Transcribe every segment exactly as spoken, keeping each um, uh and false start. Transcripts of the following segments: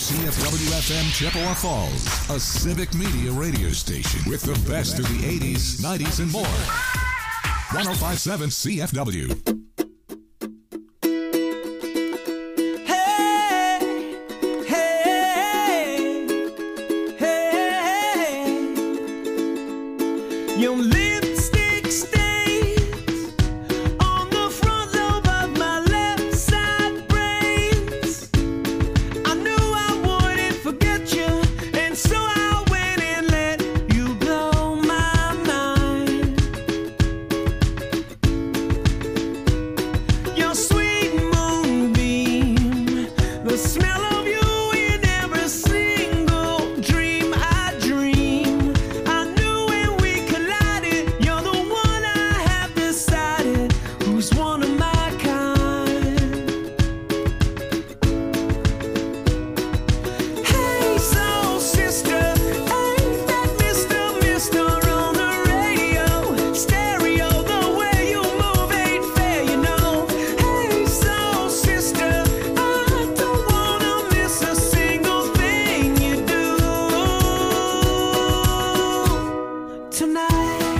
C F W F M Chippewa Falls, a civic media radio station with the best of the eighties, nineties, and more. one oh five point seven C F W. Your lipstick stains on the front lobe of my left side brains. I knew I wouldn't forget you, and so I went and let you blow my mind. Your sweet moonbeam, the smell of you in every single dream I dream. I knew when we collided, you're the one I have decided who's one of my kind. Hey, soul sister, ain't that Mister Mister on the radio? Stereo, the way you move ain't fair, you know. Hey, soul sister, I don't wanna miss a single thing you do tonight.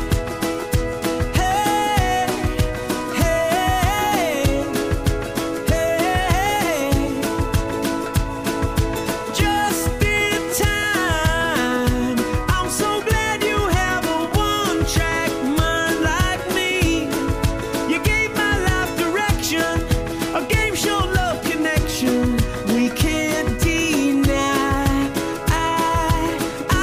Hey, hey, hey, just in time. I'm so glad you have a one-track mind like me. You gave my life direction, a game show love connection we can't deny. I,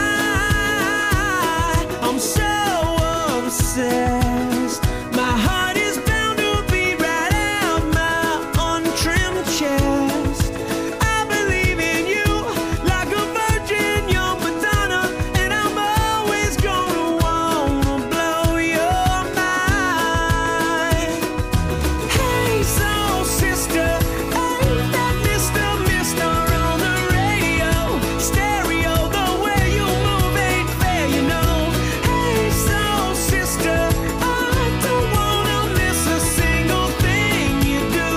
I, I'm so obsessed. My heart is bound to beat right out my untrimmed chest. I believe in you like a virgin, young Madonna, and I'm always gonna wanna blow your mind. Hey, soul sister, ain't that Mister Mister on the radio? Stereo, the way you move ain't fair, you know. Hey, soul sister, I don't wanna miss a single thing you do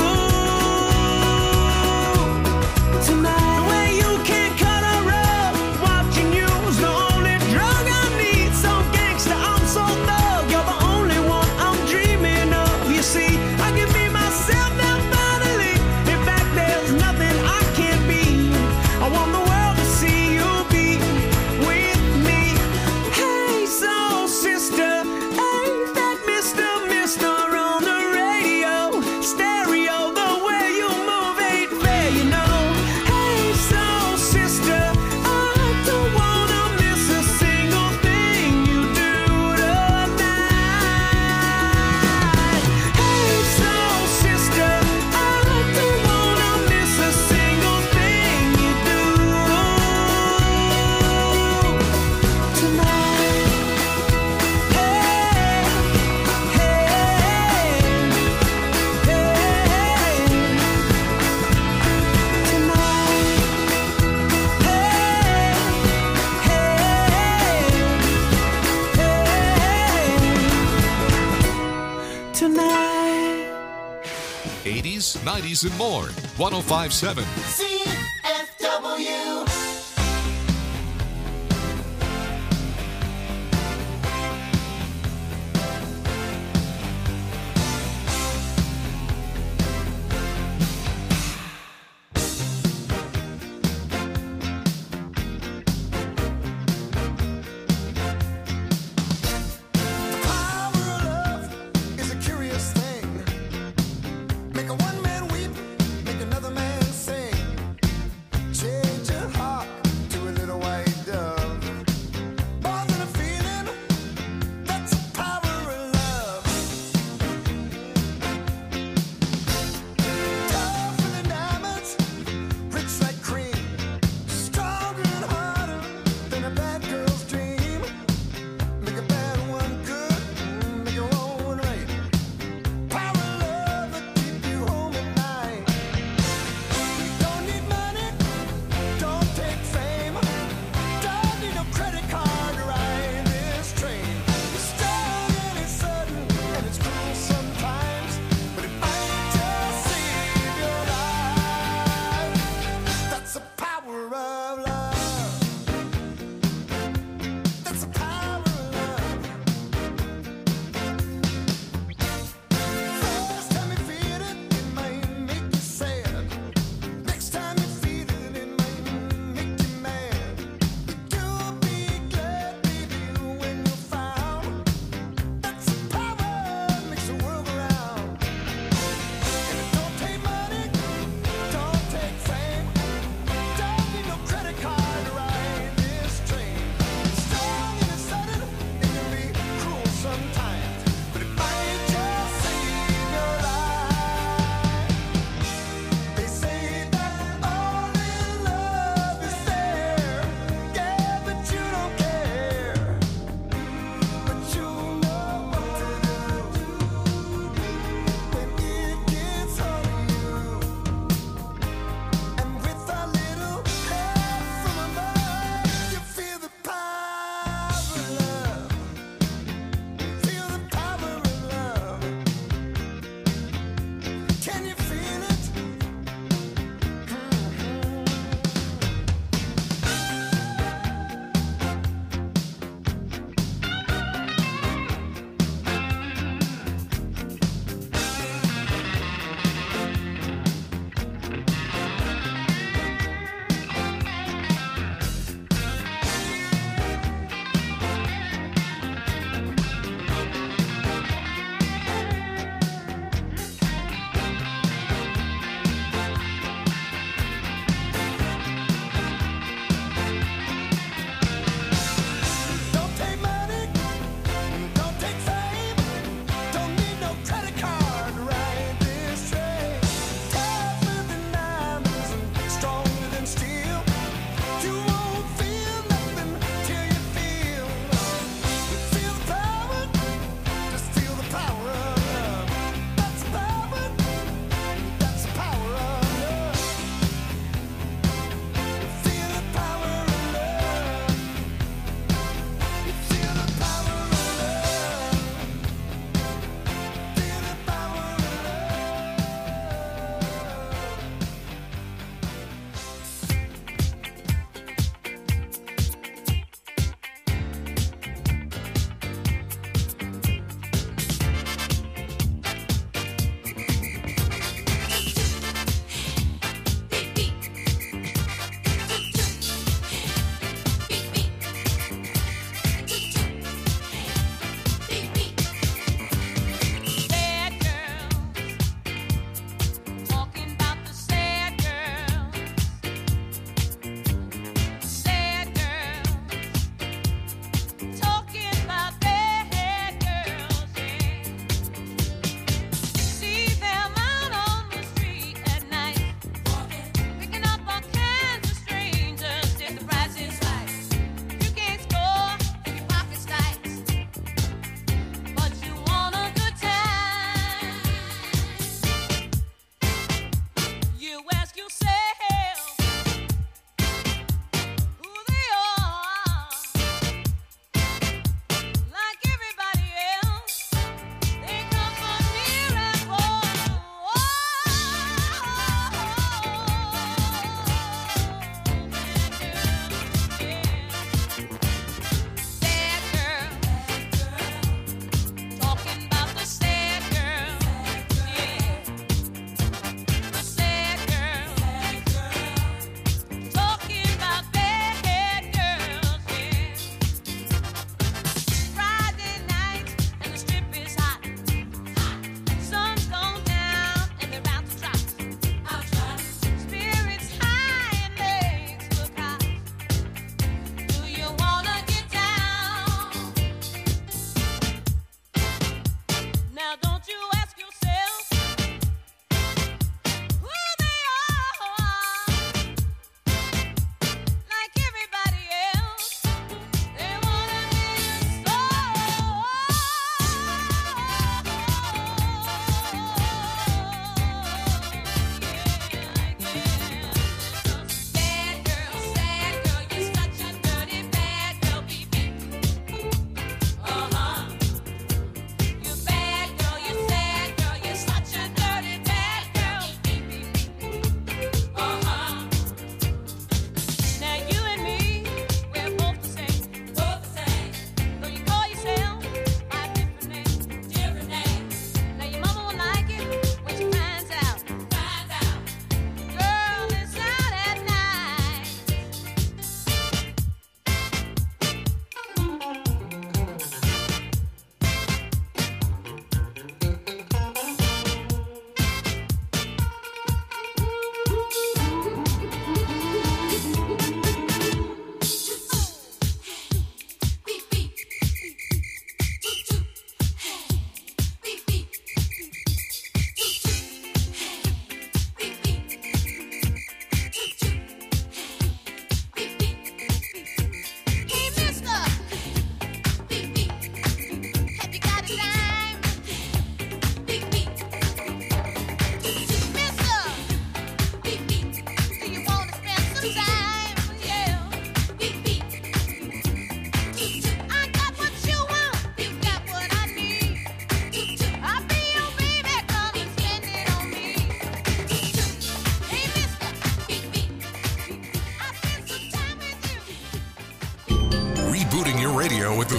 tonight. The way you can cut a rug, watching you's the only drug I need. So gangsta, I'm so thug, you're the only one I'm dreaming of. You see, I can be myself now finally. In fact, there's nothing I can't be. I want the world to see you be with me. Hey, soul sister, ain't that Mister Mister on the radio? Stereo, the way you move ain't fair, you know. Hey, soul sister, I don't wanna miss a single thing you do tonight. Hey, soul sister, I don't wanna miss a single thing you do tonight. Hey, hey, hey, tonight. Hey, hey, tonight. eighties, nineties, and more. one oh five point seven. C F W. Power of love is a curious thing. Make a one man weep, make another man sing.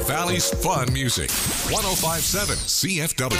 Valley's fun music. one oh five point seven C F W.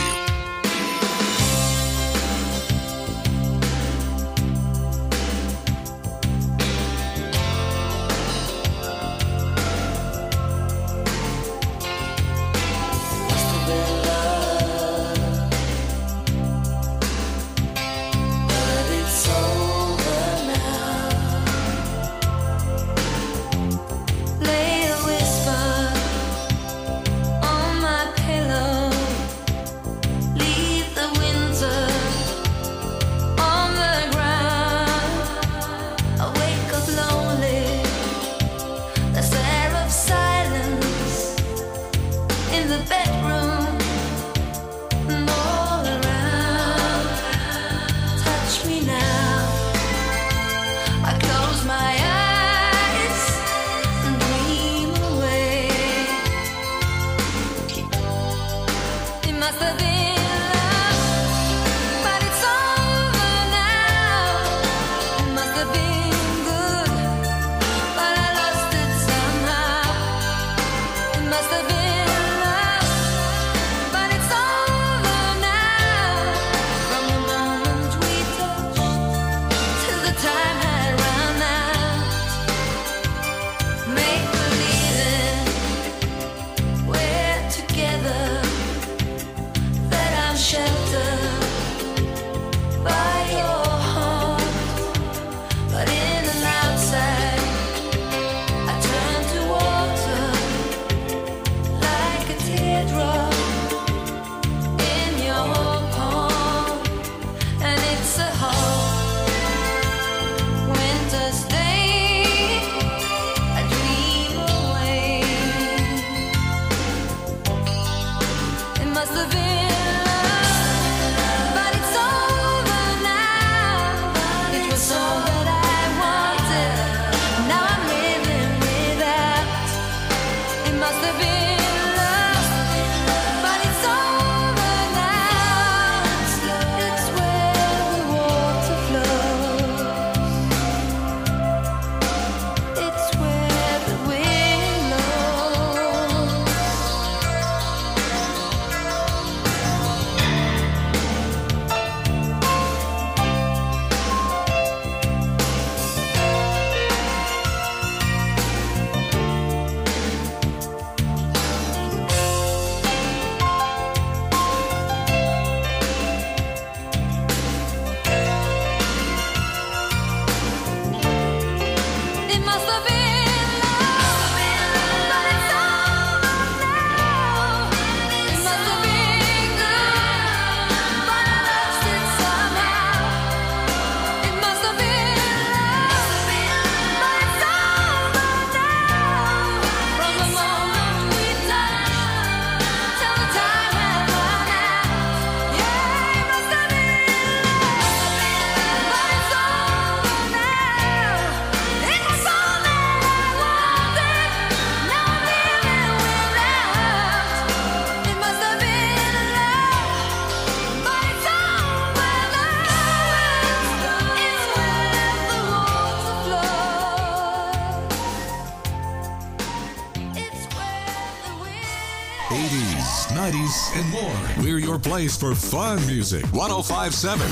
eighties, nineties, and more. We're your place for fun music. one oh five point seven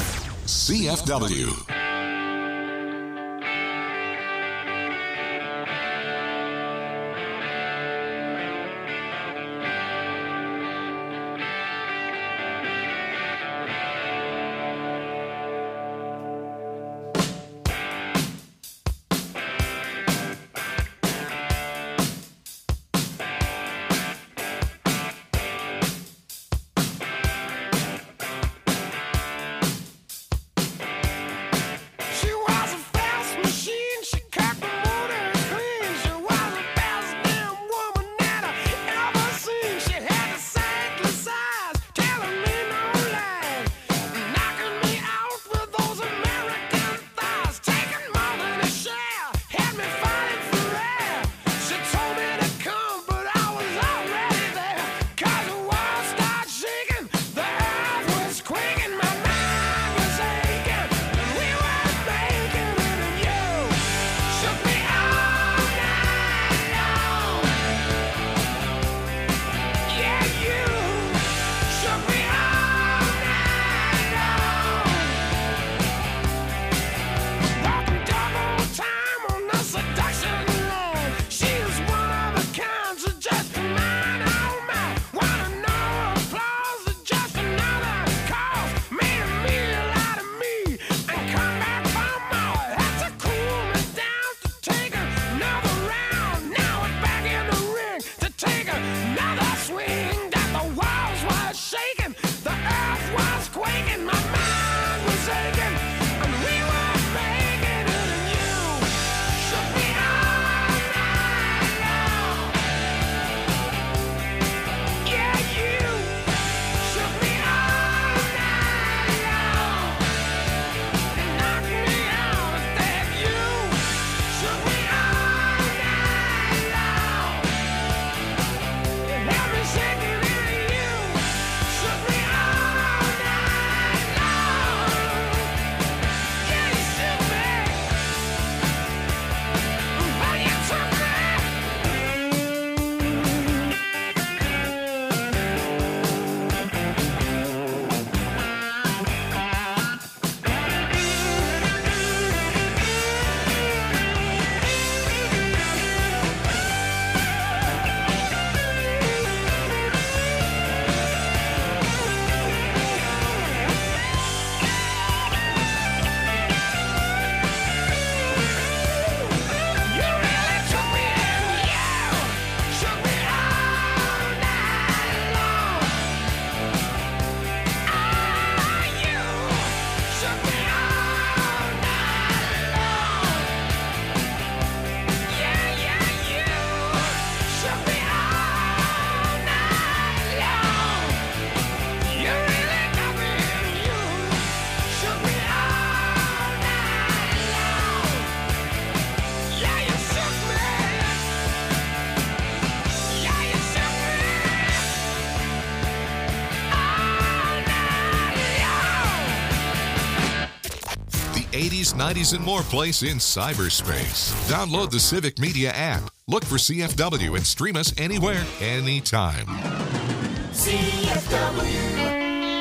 C F W. eighties, nineties, and more place in cyberspace. Download the Civic Media app. Look for C F W and stream us anywhere, anytime. C F W.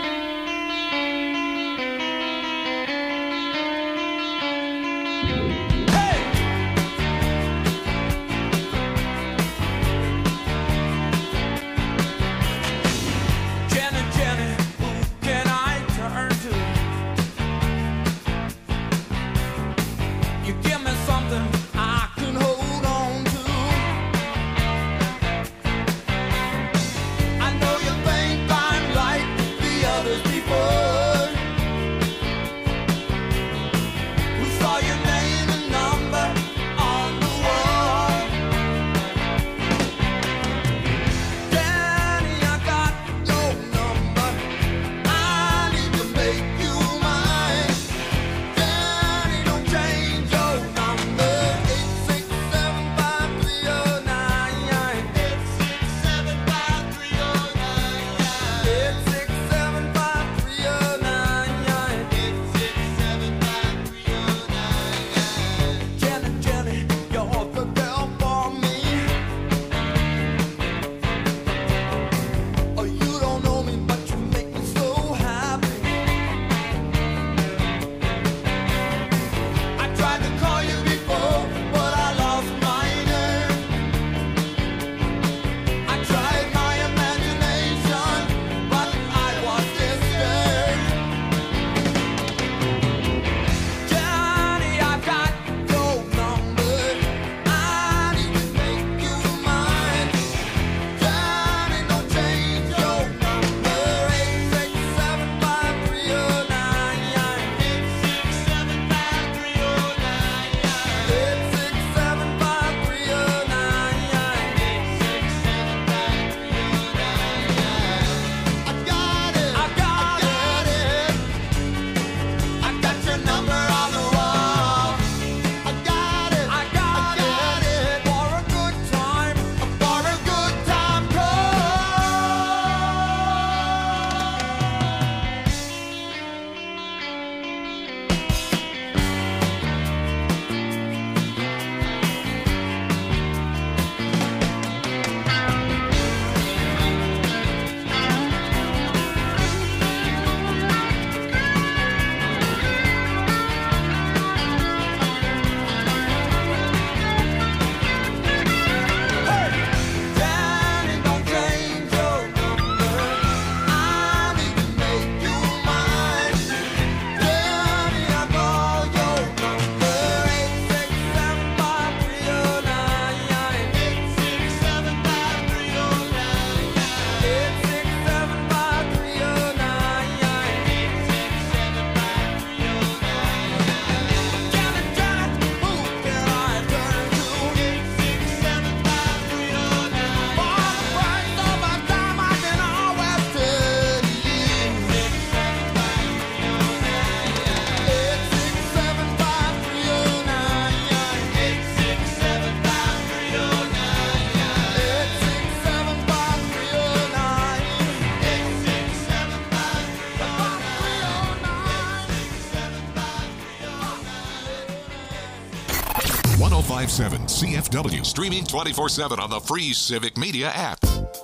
one oh five point seven C F W, streaming twenty-four seven on the free Civic Media app.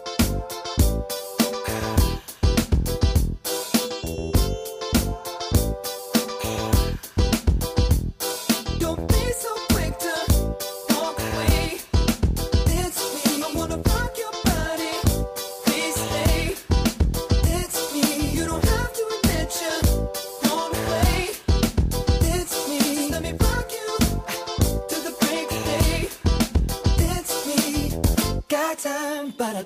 Don't be so quick to walk away. It's me. I wanna rock your body. Please stay. It's me. You don't have to admit you're gone away. It's me. Just let me rock you to the break of day. It's me. Got time, but I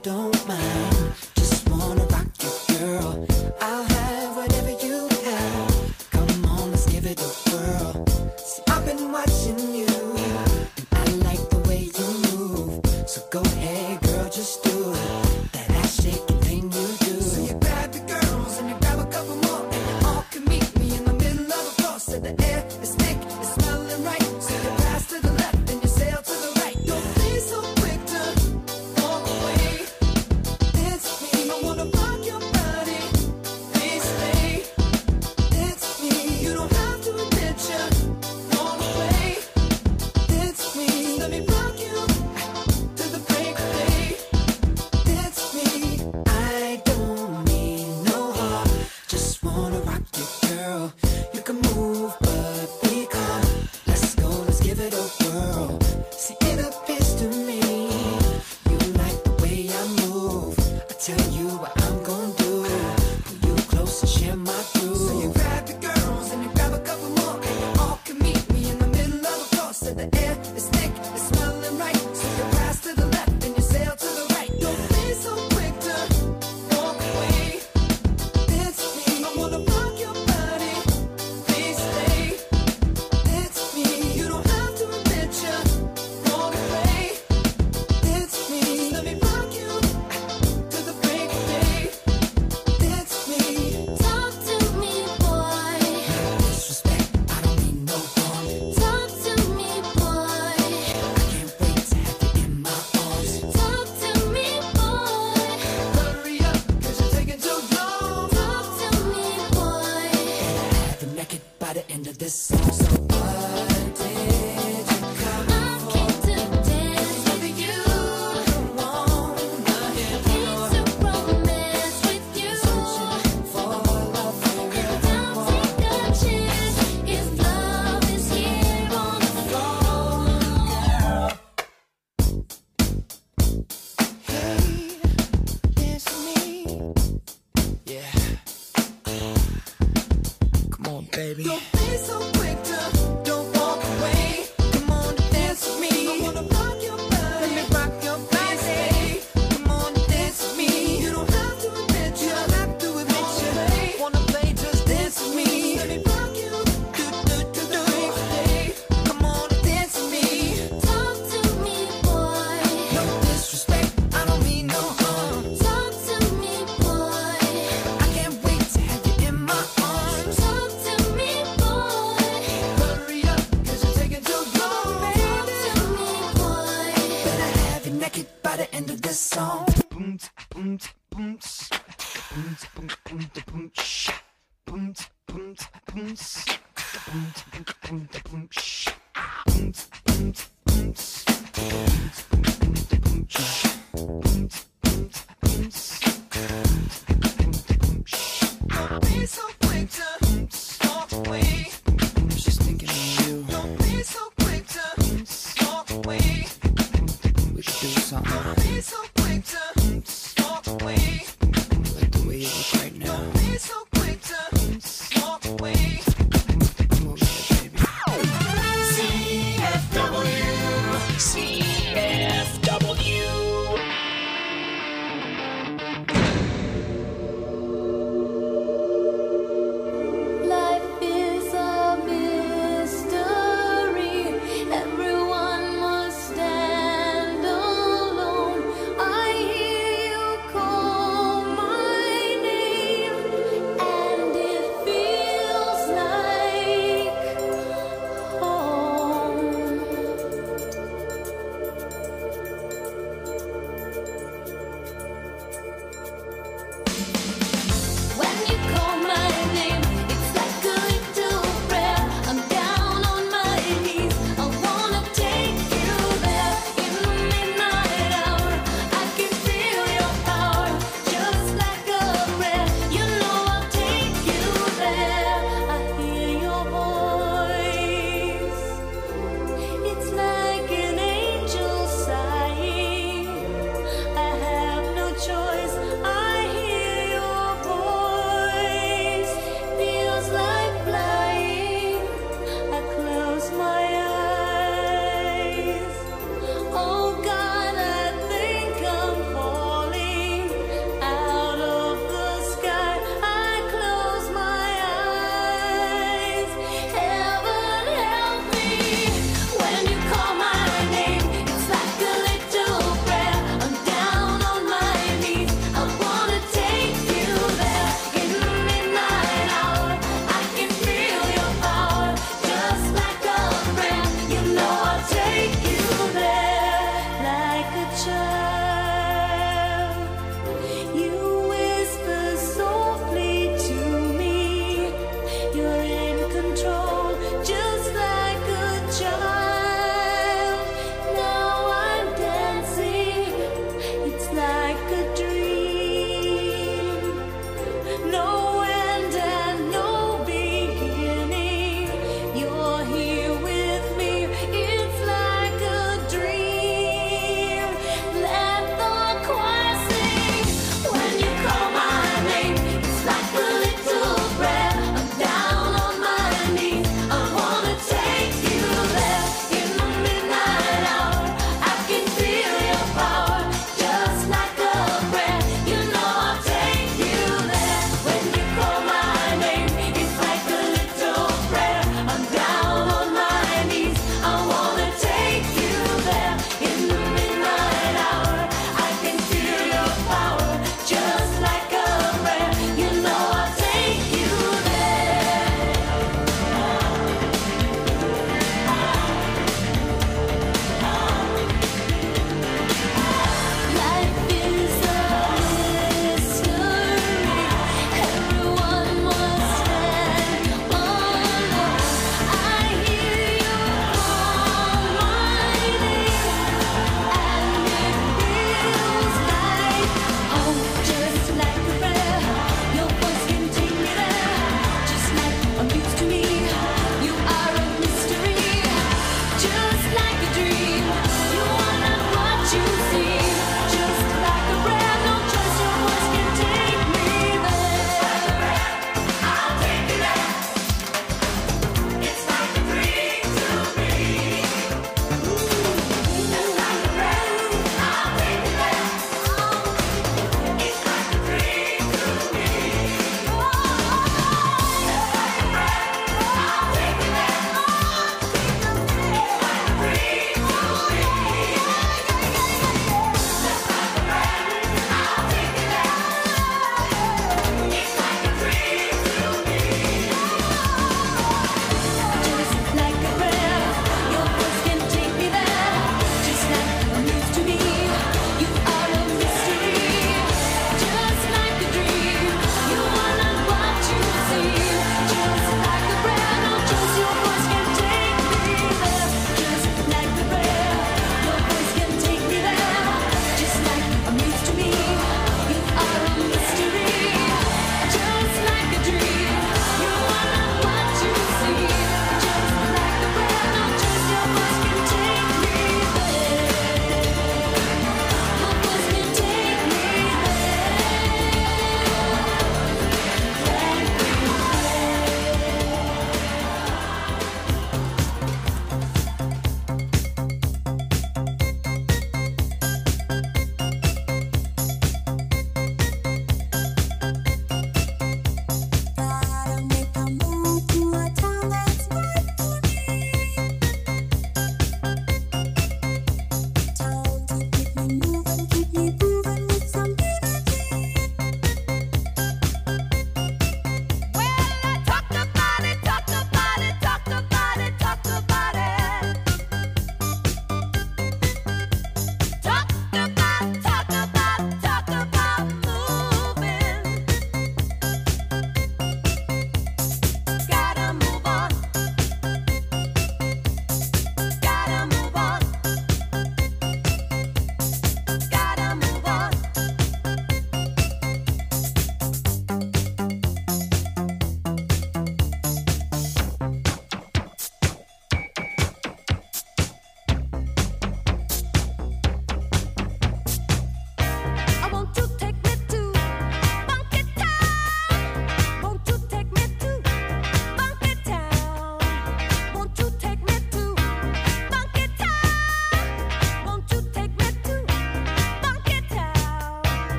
baby. Don't be so quick to, don't walk away. Come on, dance with me. I wanna rock your body. Let me rock your body. Come on, dance with me. You don't have to admit you. Don't have to admit you. Wanna play, just dance with me. Let me rock you. Do, do, do, do. Hey, come on, dance with me. Talk to me, boy. No disrespect, I don't mean no harm. Talk to me, boy. I can't wait to have you in my arms. Talk to me, boy. Hurry up, cause you're taking too long, Talk baby. to me, boy. Better have you naked by the end of this song. Boom, boom, boom, boom, boom, boom, boom, sh. Boom, boom, boom, boom, boom, boom, boom, sh. Boom, boom, boom, boom, boom, boom, sh. Boom, boom, boom, boom, boom, sh. Don't be so quick to walk away. I'm just thinking of you. Don't be so quick to walk away. We could do something Don't be so quick to walk away. like the way you look right now. Don't be so quick to walk away. Come over here, baby. C F W. C F W.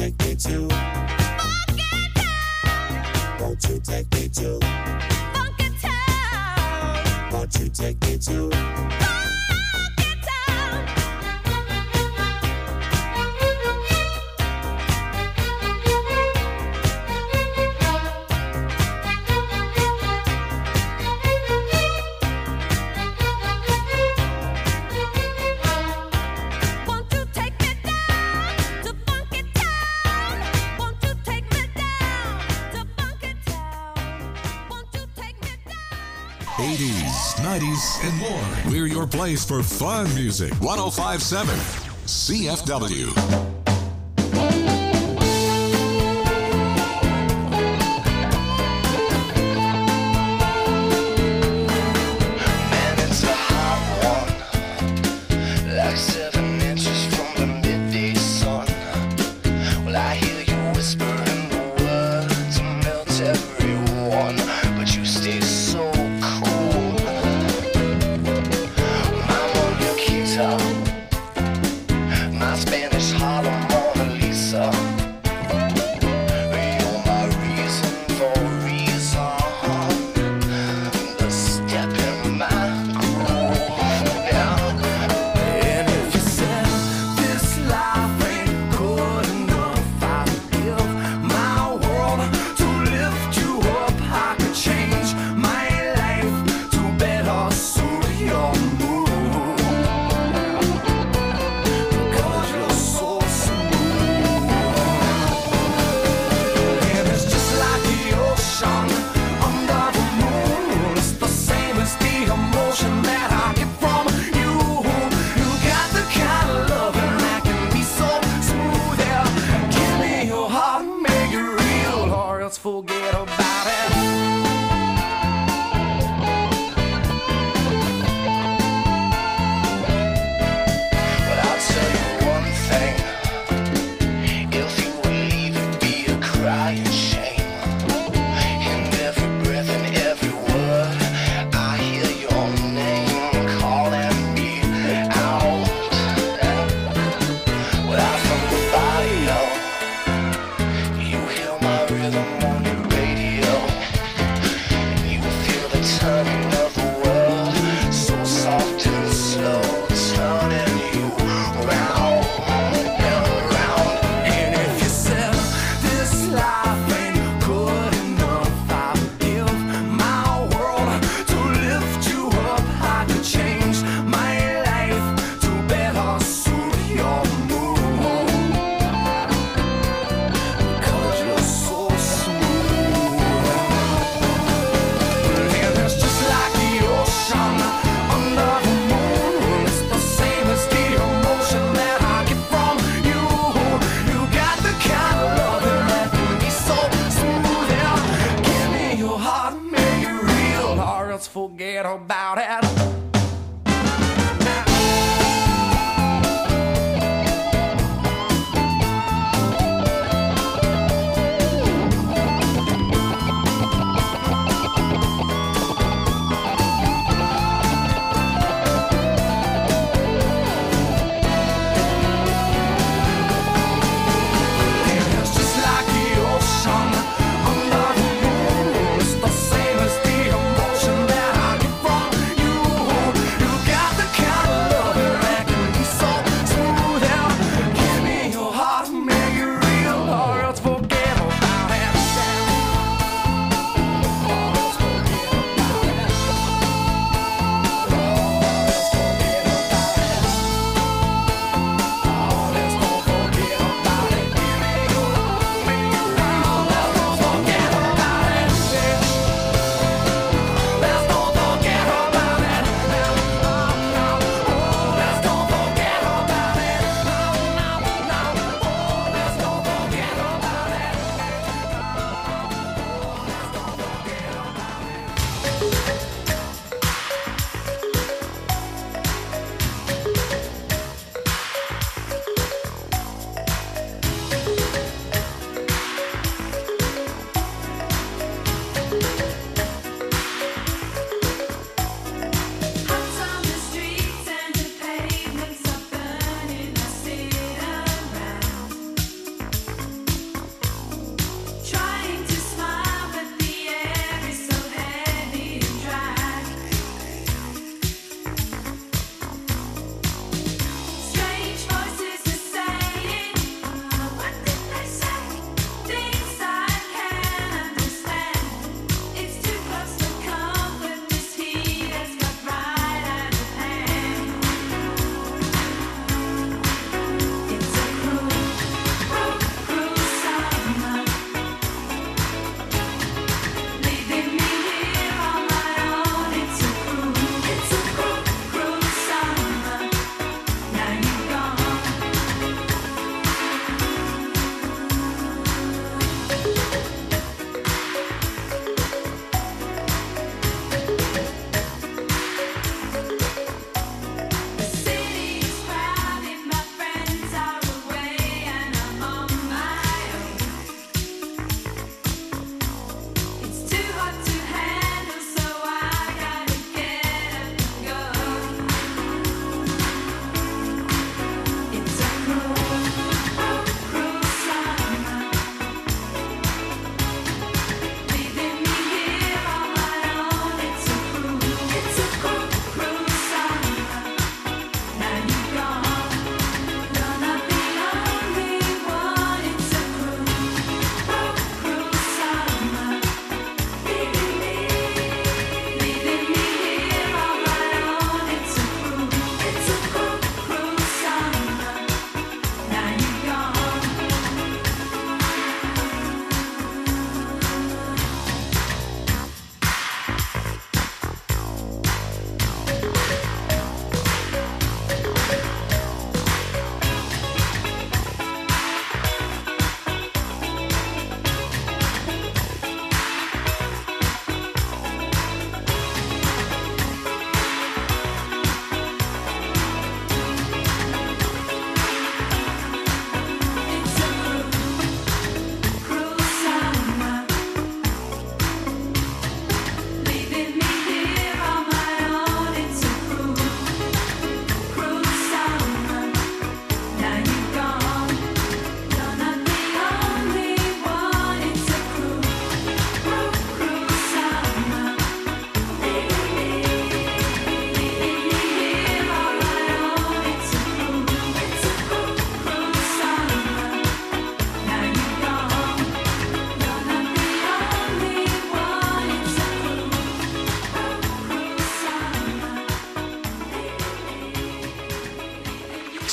take me to? Won't you take me to? Funky Town. Won't you take me to? Funky Town. Won't you take me down to Funky Town? Won't you take me down to Funky Town? Won't you take me down? eighties, nineties, and more. We're your place for fun music. one oh five point seven C F W. Man, it's a hot one, like seven inches from the midday sun. Well, I hear you whispering the words to melt everyone, but you stay so cool. My Mona Lisa, my Spanish Harlem Mona Lisa. You're my reason for reason. The step in my groove, yeah. And if you said this life ain't good enough, I'd give my world to lift you up. I could change my life to better suit your mood. Because you're so smooth. And it's just like the ocean under the moon. It's the same as the emotion that I get from you. You got the kind of loving that can be so smooth. Yeah, give me your heart, make it real, or else forget about it. But I'll tell you one thing. If you would leave, it'd be a crying shame. In every breath and every word, I hear your name calling me out. Well, I'm from the barrio. You hear my rhythm on your radio. And you feel the turning of the world, so soft and slow, turning you round and around. And if you said this life ain't good enough, I'd give my world to lift you up. I could change my life to better suit your mood. Because you're so smooth. And it's just like the ocean under the moon. It's the same as the emotion that I get from you. You got the kind of loving that can be so smooth. Yeah, give me your heart, make it real, or else forget about it. It's just like the ocean under the moon. It's the same as the emotion that I get from you.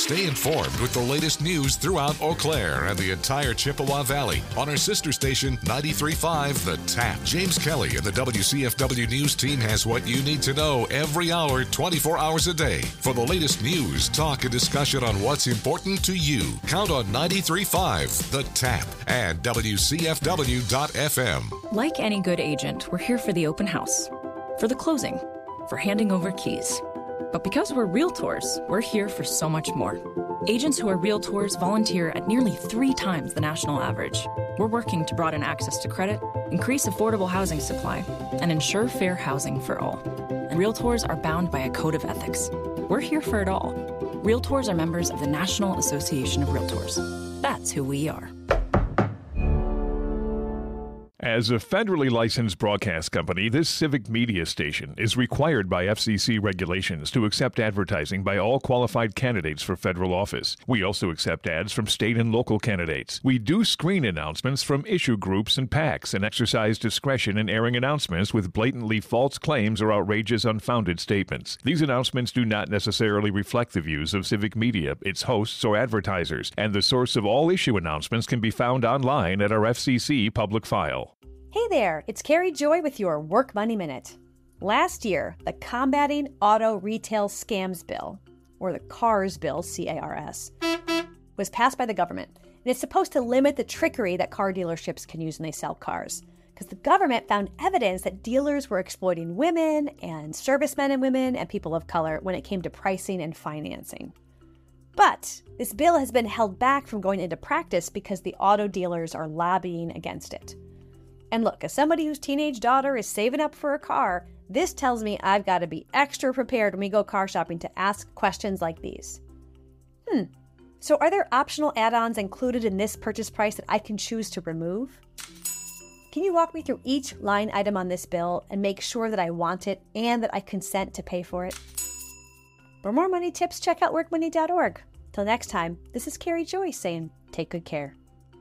Stay informed with the latest news throughout Eau Claire and the entire Chippewa Valley on our sister station ninety-three point five The Tap. James Kelly and the W C F W News team has what you need to know every hour, twenty-four hours a day. For the latest news, talk, and discussion on what's important to you, count on ninety-three point five The Tap and W C F W dot F M. Like any good agent, we're here for the open house, for the closing, for handing over keys. But because we're realtors, we're here for so much more. Agents who are realtors volunteer at nearly three times the national average. We're working to broaden access to credit, increase affordable housing supply, and ensure fair housing for all. And realtors are bound by a code of ethics. We're here for it all. Realtors are members of the National Association of Realtors. That's who we are. As a federally licensed broadcast company, this civic media station is required by F C C regulations to accept advertising by all qualified candidates for federal office. We also accept ads from state and local candidates. We do screen announcements from issue groups and PACs and exercise discretion in airing announcements with blatantly false claims or outrageous, unfounded statements. These announcements do not necessarily reflect the views of civic media, its hosts, or advertisers, and the source of all issue announcements can be found online at our F C C public file. Hey there, it's Carrie Joy with your Work Money Minute. Last year, the Combating Auto Retail Scams Bill, or the CARS Bill, C A R S, was passed by the government. And it's supposed to limit the trickery that car dealerships can use when they sell cars. Because the government found evidence that dealers were exploiting women and servicemen and women and people of color when it came to pricing and financing. But this bill has been held back from going into practice because the auto dealers are lobbying against it. And look, as somebody whose teenage daughter is saving up for a car, this tells me I've got to be extra prepared when we go car shopping to ask questions like these. Hmm, so are there optional add-ons included in this purchase price that I can choose to remove? Can you walk me through each line item on this bill and make sure that I want it and that I consent to pay for it? For more money tips, check out work money dot org. Till next time, this is Carrie Joy saying, take good care.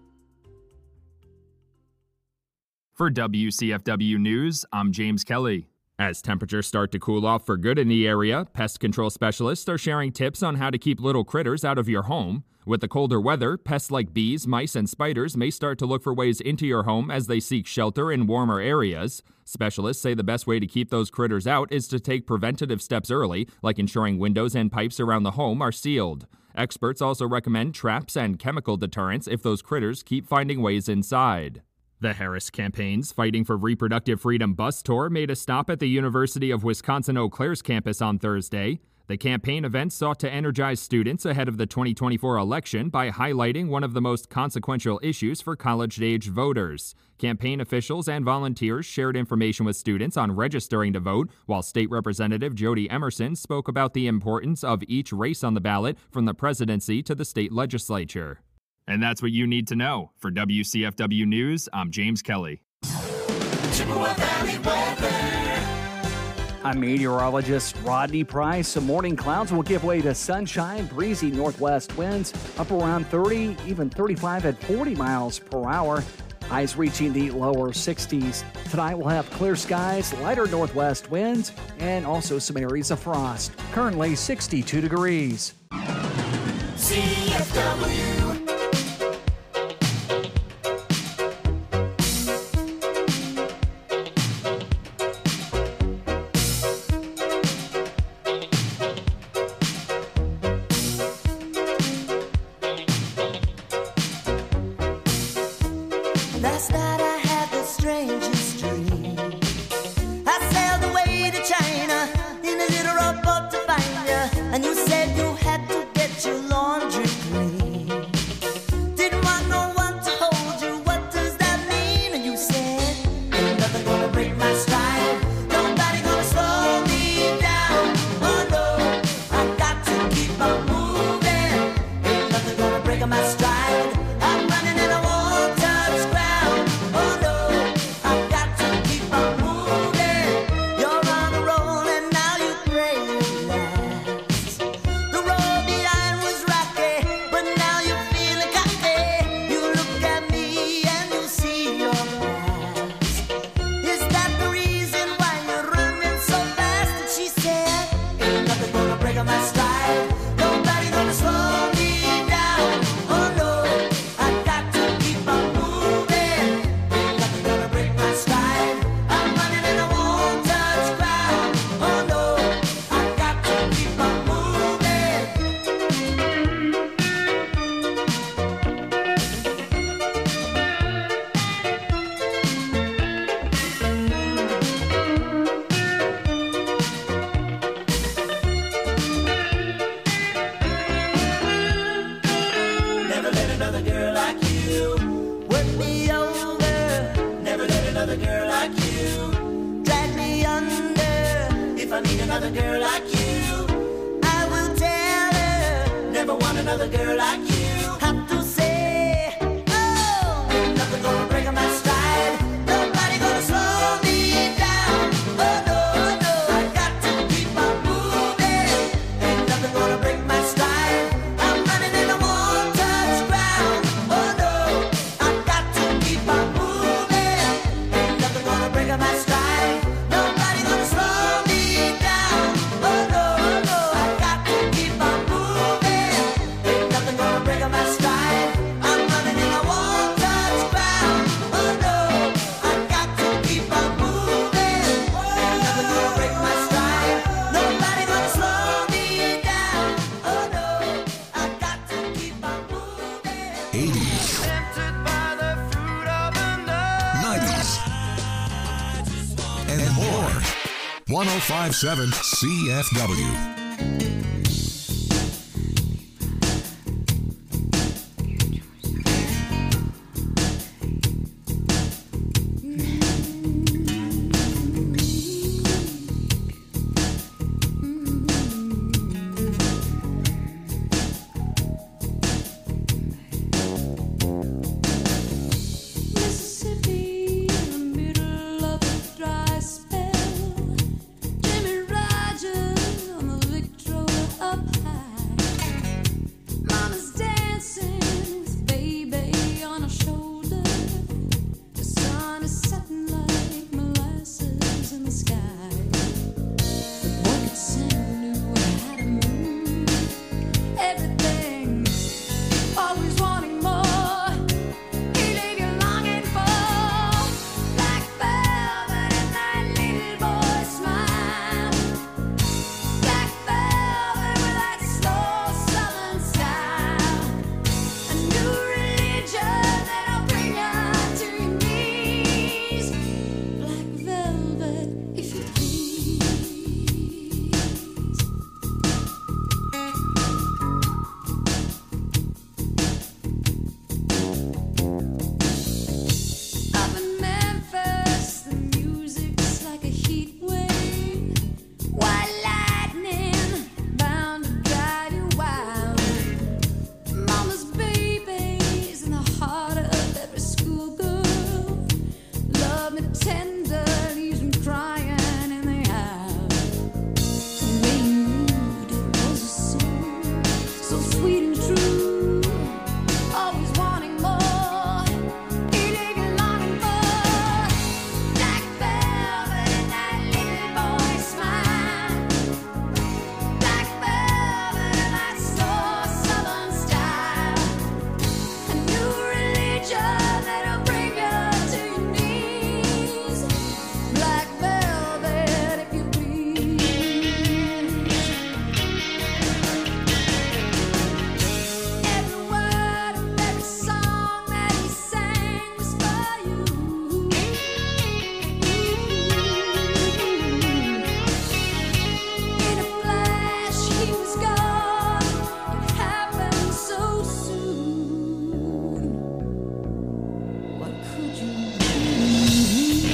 For W C F W News, I'm James Kelly. As temperatures start to cool off for good in the area, pest control specialists are sharing tips on how to keep little critters out of your home. With the colder weather, pests like bees, mice, and spiders may start to look for ways into your home as they seek shelter in warmer areas. Specialists say the best way to keep those critters out is to take preventative steps early, like ensuring windows and pipes around the home are sealed. Experts also recommend traps and chemical deterrents if those critters keep finding ways inside. The Harris Campaign's Fighting for Reproductive Freedom bus tour made a stop at the University of Wisconsin-Eau Claire's campus on Thursday. The campaign event sought to energize students ahead of the twenty twenty-four election by highlighting one of the most consequential issues for college-age voters. Campaign officials and volunteers shared information with students on registering to vote, while State Representative Jody Emerson spoke about the importance of each race on the ballot from the presidency to the state legislature. And that's what you need to know. For W C F W News, I'm James Kelly. Chippewa Valley weather. I'm meteorologist Rodney Price. Some morning clouds will give way to sunshine, breezy northwest winds up around thirty, even thirty-five at forty miles per hour. Highs reaching the lower sixties. Tonight we'll have clear skies, lighter northwest winds, and also some areas of frost. Currently sixty-two degrees. C F W. Last night I had the strangest dream. I sailed away to China in a little rowboat to find you, and you said you had to get your laundry clean. another girl like you. I will tell her, never want another girl like you. Have to say, oh, ain't nothing gonna break my stride. Nobody gonna slow me down. Oh no, no, I got to keep on moving. Ain't nothing gonna break my stride. I'm running in a one-touch ground. Oh no, I got to keep on moving. Ain't nothing gonna break my stride. Nobody gonna slow me down. Oh no, no, I got to keep on moving. Ain't nothing gonna break my stride. I'm running in a one-touch ground. Oh no, I got to keep on moving. Ain't nothing gonna break my stride. Nobody gonna slow me down. Oh no, I got to keep on moving. eighties, Tempted by the fruit of the nose. nineties, and more. one oh five point seven C F W. Mississippi in the middle of a dry spell. Jimmy Rogers on the Victrola up high. Mama's dancing with baby on her shoulder. The sun is setting like molasses in the sky. The boy could sing knew how to move. Everything, always wanting more. He leave you longing for black velvet and that little boy smile. Black velvet with that slow southern style. A new religion that'll bring you to your knees. Black velvet, if you please. Up in Memphis, the music's like a heat wave. White lightning bound to drive you wild. Mama's baby's in the heart of every schoolgirl. Love me tender, leaves me crying in the house. The way you moved, it was so, so sweet and true. Always wanting more. He leave you longing for black velvet and that little boy smile. Black velvet and that slow southern style. A new religion that'll bring you to your knees. Black velvet, if you please. Every word of every song that he sang was for you. In a flash, he was gone. It happened so soon. What could you do?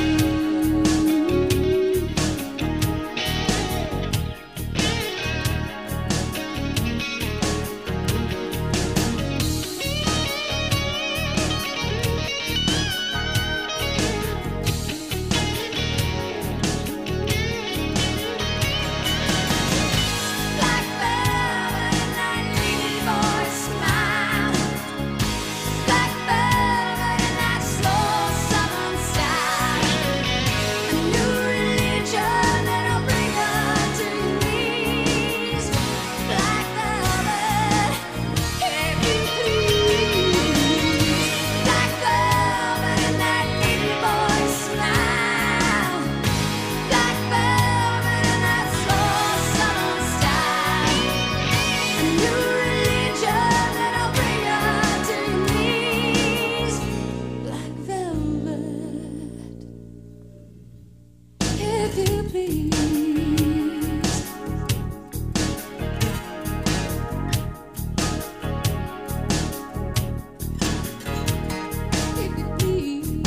Black velvet and that little boy smile. Black velvet and that slow southern style. A new religion that'll bring you to your knees. Black velvet, if you please. Black velvet and that little boy smile. Black velvet and that slow southern style. A new religion that'll bring you to your knees. Black velvet, if you please. If you please.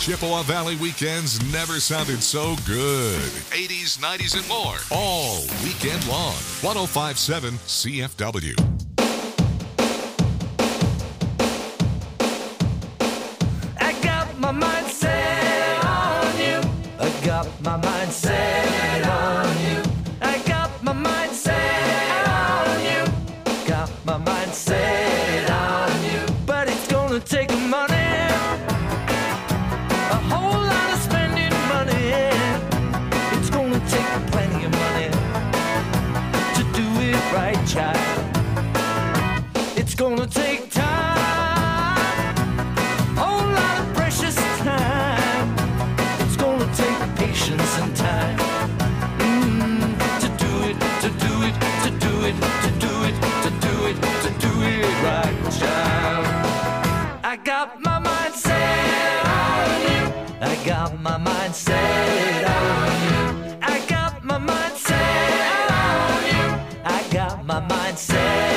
Chippewa Valley weekends never sounded so good. eighties, nineties, and more. All weekend long. one oh five point seven C F W. I got my mind set on you. I got my mind set on you. I got my mind set on you. Got my mind set on you. But it's gonna take money. A whole lot of spending money. It's gonna take plenty of money to do it right, child. It's gonna take time. Whole lot of precious time. It's gonna take patience and time. Mm, to do it, to do it, to do it, to do it, to do it, to do it right, child. I got my mind set on you. I got my mind set on you. I got my mind set on you. I got my mind set